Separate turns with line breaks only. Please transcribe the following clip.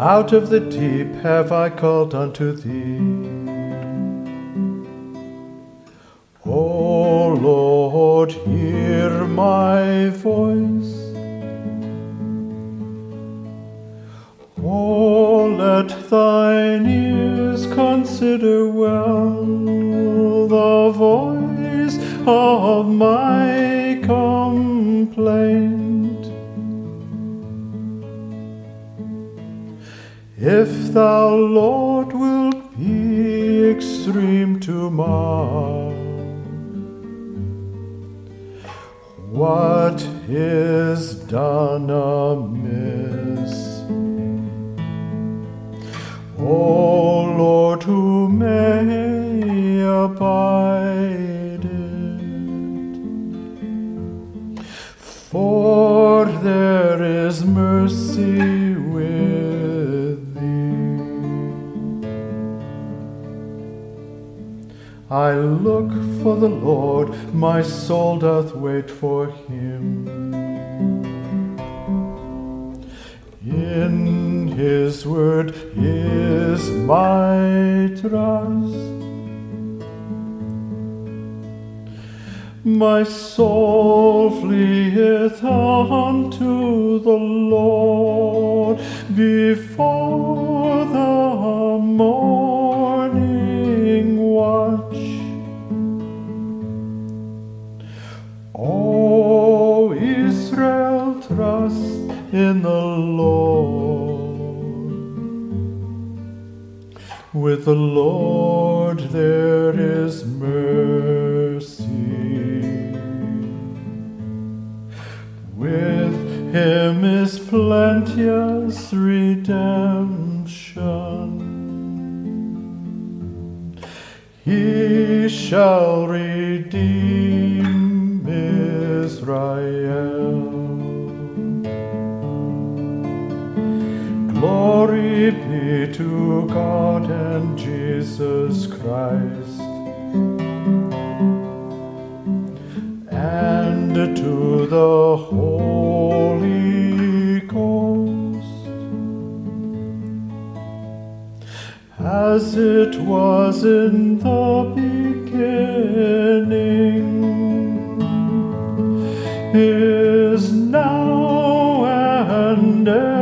Out of the deep have I called unto thee. O Lord, hear my voice. O let thine ears consider well the voice of my complaint. If thou, Lord, wilt be extreme to mark what is done amiss, O Lord, who may abide it? For there is mercy with thee. I look for the Lord, my soul doth wait for him. In his word is my trust. My soul fleeth unto the Lord before the morning watch. O Israel, trust in the Lord. With the Lord there is mercy. With him is plenteous redemption. He shall redeem Israel. Glory be to God and Jesus Christ, and to the Holy Ghost, as it was in the beginning, is now, and ever